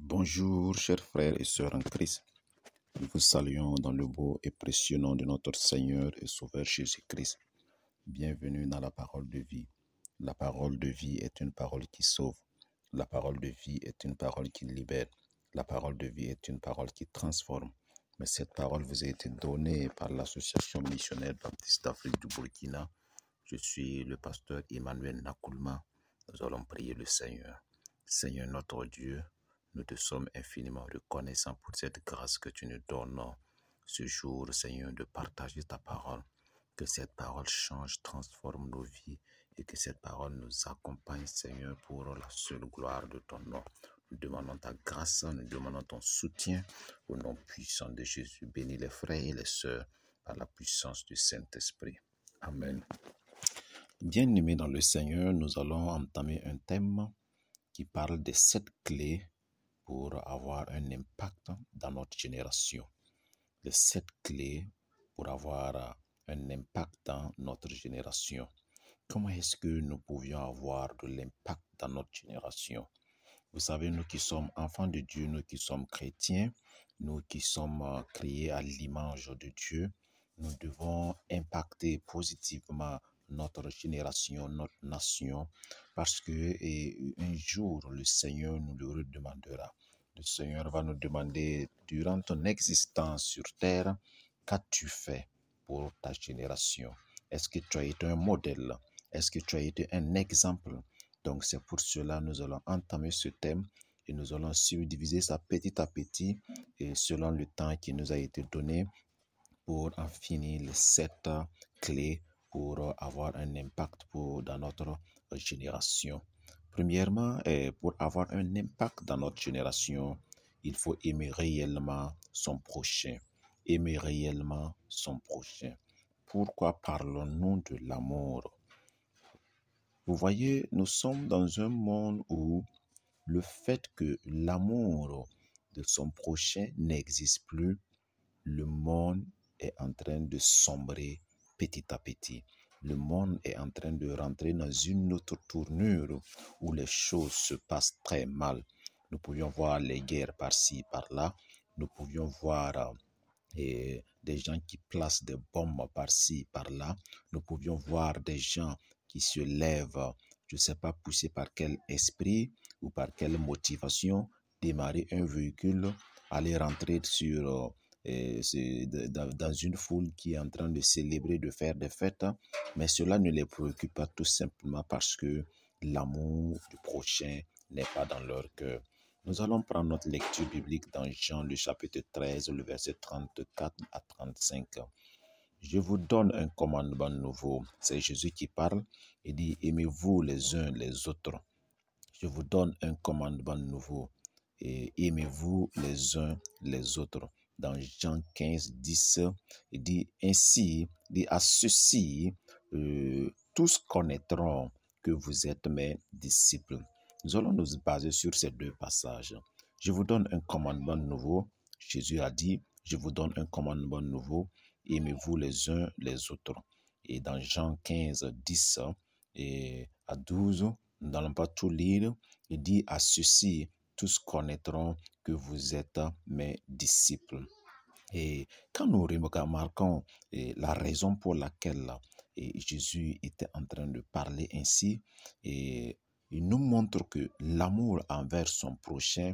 Bonjour, chers frères et sœurs en Christ. Nous vous saluons dans le beau et précieux nom de notre Seigneur et Sauveur Jésus-Christ. Bienvenue dans la parole de vie. La parole de vie est une parole qui sauve. La parole de vie est une parole qui libère. La parole de vie est une parole qui transforme. Mais cette parole vous a été donnée par l'Association missionnaire baptiste d'Afrique du Burkina. Je suis le pasteur Emmanuel Nakoulma. Nous allons prier le Seigneur. Seigneur notre Dieu, nous te sommes infiniment reconnaissants pour cette grâce que tu nous donnes ce jour, Seigneur, de partager ta parole. Que cette parole change, transforme nos vies et que cette parole nous accompagne, Seigneur, pour la seule gloire de ton nom. Nous demandons ta grâce, nous demandons ton soutien au nom puissant de Jésus. Bénis les frères et les sœurs par la puissance du Saint-Esprit. Amen. Bien-aimés dans le Seigneur, nous allons entamer un thème qui parle des 7 clés pour avoir un impact dans notre génération. Les 7 clés pour avoir un impact dans notre génération. Comment est-ce que nous pouvions avoir de l'impact dans notre génération? Vous savez, nous qui sommes enfants de Dieu, nous qui sommes chrétiens, nous qui sommes créés à l'image de Dieu, nous devons impacter positivement notre génération, notre nation, parce que un jour, le Seigneur nous le redemandera. Le Seigneur va nous demander, durant ton existence sur terre, qu'as-tu fait pour ta génération? Est-ce que tu as été un modèle? Est-ce que tu as été un exemple? Donc c'est pour cela que nous allons entamer ce thème et nous allons subdiviser ça petit à petit et selon le temps qui nous a été donné pour en finir les 7 clés pour avoir un impact dans notre génération. Premièrement, pour avoir un impact dans notre génération, il faut aimer réellement son prochain. Aimer réellement son prochain. Pourquoi parlons-nous de l'amour? Vous voyez, nous sommes dans un monde où le fait que l'amour de son prochain n'existe plus, le monde est en train de sombrer petit à petit. Le monde est en train de rentrer dans une autre tournure où les choses se passent très mal. Nous pouvions voir les guerres par-ci, par-là. Nous pouvions voir des gens qui placent des bombes par-ci, par-là. Nous pouvions voir des gens qui se lèvent, je ne sais pas, poussés par quel esprit ou par quelle motivation, démarrer un véhicule, aller rentrer dans une foule qui est en train de célébrer, de faire des fêtes, mais cela ne les préoccupe pas tout simplement parce que l'amour du prochain n'est pas dans leur cœur. Nous allons prendre notre lecture biblique dans Jean, le chapitre 13, le verset 34 à 35. Je vous donne un commandement nouveau. C'est Jésus qui parle. Il dit, aimez-vous les uns les autres. Je vous donne un commandement nouveau. Et aimez-vous les uns les autres. Dans Jean 15, 10, il dit, ainsi, dit à ceux-ci, tous connaîtront que vous êtes mes disciples. Nous allons nous baser sur ces 2 passages. Je vous donne un commandement nouveau. Jésus a dit, je vous donne un commandement nouveau. Aimez-vous les uns les autres. Et dans Jean 15, 10 et à 12, nous n'allons pas tout lire. Il dit à ceux-ci, tous connaîtront que vous êtes mes disciples. Et quand nous remarquons la raison pour laquelle Jésus était en train de parler ainsi, il nous montre que l'amour envers son prochain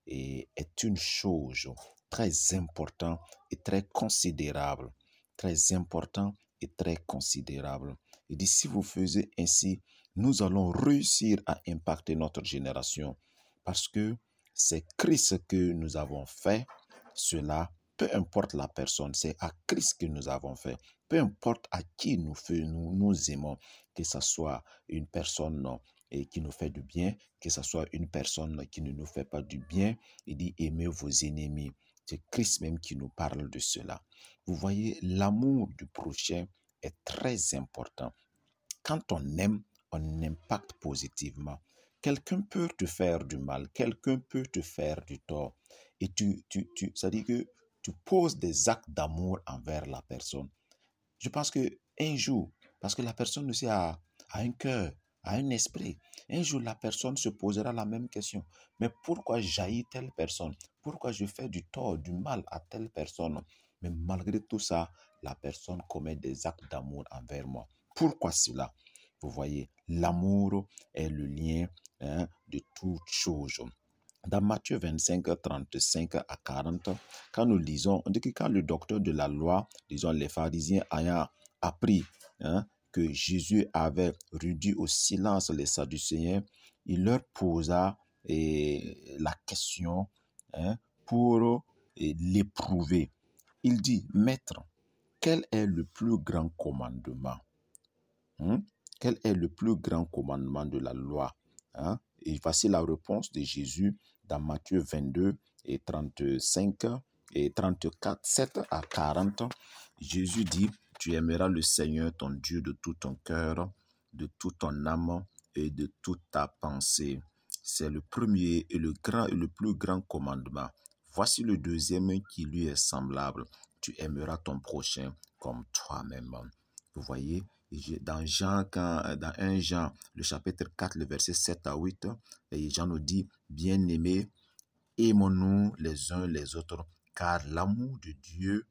est une chose très importante et très considérable. Très important et très considérable. Il dit, si vous faisiez ainsi, nous allons réussir à impacter notre génération parce que c'est Christ que nous avons fait cela. Peu importe la personne, c'est à Christ que nous avons fait. Peu importe à qui nous aimons, que ce soit une personne qui nous fait du bien, que ce soit une personne qui ne nous fait pas du bien. Il dit, aimez vos ennemis. C'est Christ même qui nous parle de cela. Vous voyez, l'amour du prochain est très important. Quand on aime, on impacte positivement. Quelqu'un peut te faire du mal, quelqu'un peut te faire du tort. Et ça dit que tu poses des actes d'amour envers la personne. Je pense qu'un jour, parce que la personne aussi a un cœur, à un esprit. Un jour, la personne se posera la même question. Mais pourquoi jaillit telle personne? Pourquoi je fais du tort, du mal à telle personne? Mais malgré tout ça, la personne commet des actes d'amour envers moi. Pourquoi cela? Vous voyez, l'amour est le lien de toute chose. Dans Matthieu 25, 35 à 40, quand nous lisons, on dit que quand le docteur de la loi, disons les pharisiens, ayant appris que Jésus avait réduit au silence les Sadducéens, il leur posa la question pour l'éprouver. Il dit, Maître, quel est le plus grand commandement? Quel est le plus grand commandement de la loi? Et voici la réponse de Jésus dans Matthieu 22 et 35 et 34, 7 à 40. Jésus dit, tu aimeras le Seigneur ton Dieu de tout ton cœur, de toute ton âme et de toute ta pensée. C'est le premier et le grand et le plus grand commandement. Voici le deuxième qui lui est semblable. Tu aimeras ton prochain comme toi-même. Vous voyez, dans 1 Jean, le chapitre 4, le verset 7 à 8, et Jean nous dit, bien-aimés, aimons-nous les uns les autres, car l'amour de Dieu,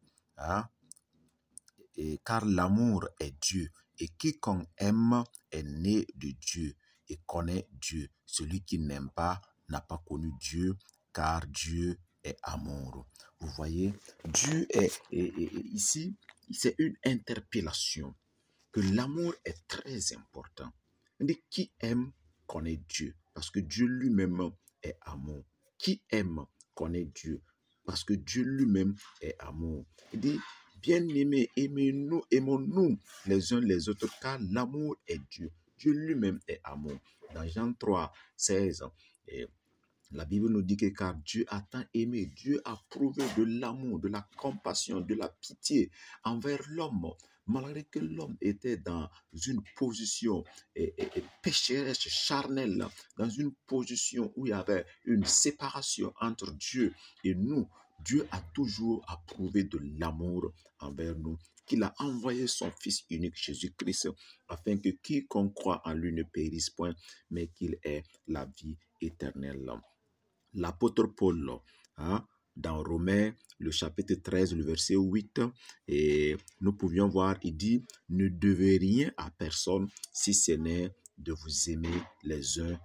car l'amour est Dieu, et quiconque aime est né de Dieu et connaît Dieu. Celui qui n'aime pas n'a pas connu Dieu, car Dieu est amour. Vous voyez, Dieu ici, c'est une interpellation, que l'amour est très important. On dit qui aime connaît Dieu, parce que Dieu lui-même est amour. Qui aime connaît Dieu, parce que Dieu lui-même est amour. Il dit, bien-aimés, aimons-nous les uns les autres, car l'amour est Dieu. Dieu lui-même est amour. Dans Jean 3, 16, la Bible nous dit que car Dieu a tant aimé, Dieu a prouvé de l'amour, de la compassion, de la pitié envers l'homme. Malgré que l'homme était dans une position pécheresse, charnelle, dans une position où il y avait une séparation entre Dieu et nous, Dieu a toujours approuvé de l'amour envers nous, qu'il a envoyé son Fils unique, Jésus-Christ, afin que quiconque croit en lui ne périsse point, mais qu'il ait la vie éternelle. L'apôtre Paul, dans Romains, le chapitre 13, le verset 8, et nous pouvions voir, il dit, ne devez rien à personne si ce n'est de vous aimer les uns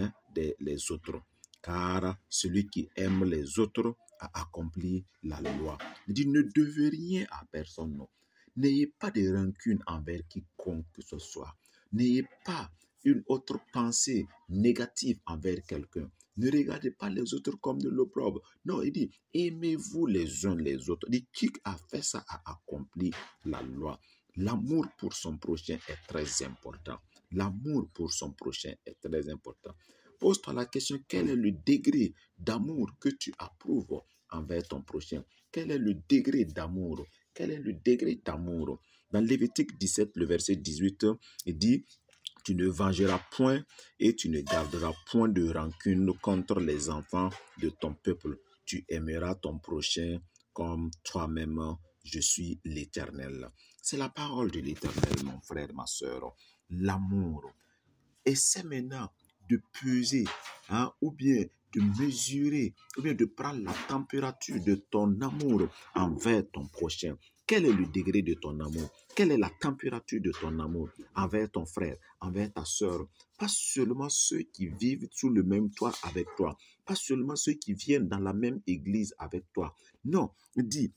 les autres. Car celui qui aime les autres a accompli la loi. Il dit, ne devez rien à personne, non. N'ayez pas de rancune envers quiconque que ce soit. N'ayez pas une autre pensée négative envers quelqu'un. Ne regardez pas les autres comme de l'opprobre. Non, il dit, aimez-vous les uns les autres. Il dit, qui a fait ça a accompli la loi. L'amour pour son prochain est très important. L'amour pour son prochain est très important. Pose-toi la question, quel est le degré d'amour que tu approuves envers ton prochain? Quel est le degré d'amour? Quel est le degré d'amour? Dans Lévitique 17, le verset 18, il dit, tu ne vengeras point et tu ne garderas point de rancune contre les enfants de ton peuple. Tu aimeras ton prochain comme toi-même. Je suis l'Éternel. C'est la parole de l'Éternel, mon frère, ma soeur. L'amour. Essaie maintenant de peser, ou bien de mesurer, ou bien de prendre la température de ton amour envers ton prochain. Quel est le degré de ton amour? Quelle est la température de ton amour envers ton frère, envers ta soeur? Pas seulement ceux qui vivent sous le même toit avec toi, pas seulement ceux qui viennent dans la même église avec toi. Non, dis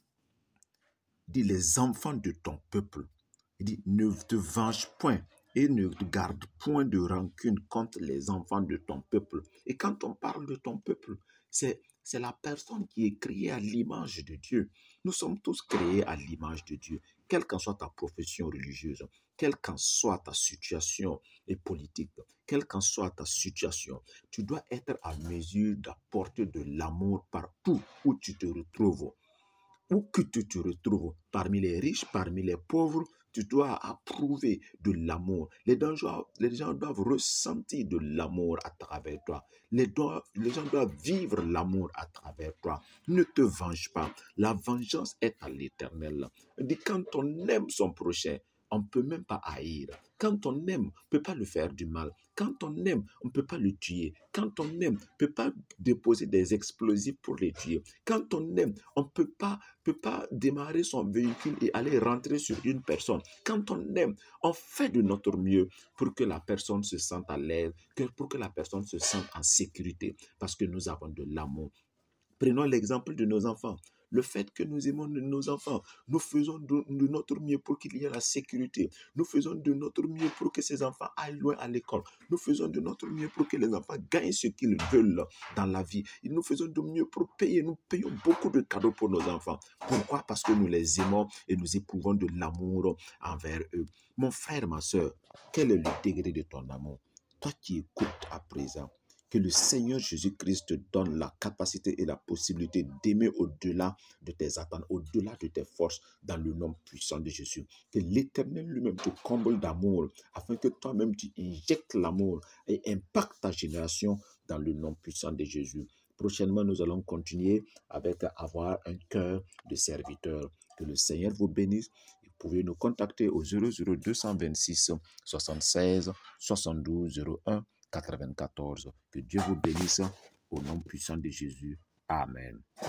les enfants de ton peuple. Il dit, ne te venge point et ne garde point de rancune contre les enfants de ton peuple. Et quand on parle de ton peuple, c'est la personne qui est créée à l'image de Dieu. Nous sommes tous créés à l'image de Dieu, quelle qu'en soit ta profession religieuse, quelle qu'en soit ta situation politique, quelle qu'en soit ta situation, tu dois être à mesure d'apporter de l'amour partout où tu te retrouves. Où que tu te retrouves, parmi les riches, parmi les pauvres, tu dois approuver de l'amour. Les gens doivent ressentir de l'amour à travers toi. Les gens doivent vivre l'amour à travers toi. Ne te venge pas. La vengeance est à l'Éternel. Il dit, quand on aime son prochain, on ne peut même pas haïr. Quand on aime, on ne peut pas lui faire du mal. Quand on aime, on ne peut pas le tuer. Quand on aime, on ne peut pas déposer des explosifs pour les tuer. Quand on aime, on ne peut pas démarrer son véhicule et aller rentrer sur une personne. Quand on aime, on fait de notre mieux pour que la personne se sente à l'aise, pour que la personne se sente en sécurité, parce que nous avons de l'amour. Prenons l'exemple de nos enfants. Le fait que nous aimons nos enfants, nous faisons de notre mieux pour qu'il y ait la sécurité. Nous faisons de notre mieux pour que ces enfants aillent loin à l'école. Nous faisons de notre mieux pour que les enfants gagnent ce qu'ils veulent dans la vie. Et nous faisons de mieux pour payer. Nous payons beaucoup de cadeaux pour nos enfants. Pourquoi? Parce que nous les aimons et nous éprouvons de l'amour envers eux. Mon frère, ma soeur, quel est le degré de ton amour? Toi qui écoutes à présent, que le Seigneur Jésus-Christ te donne la capacité et la possibilité d'aimer au-delà de tes attentes, au-delà de tes forces, dans le nom puissant de Jésus. Que l'Éternel lui-même te comble d'amour, afin que toi-même tu injectes l'amour et impactes ta génération dans le nom puissant de Jésus. Prochainement, nous allons continuer avec avoir un cœur de serviteur. Que le Seigneur vous bénisse. Vous pouvez nous contacter au 00226 76 72 01 94. Que Dieu vous bénisse au nom puissant de Jésus. Amen.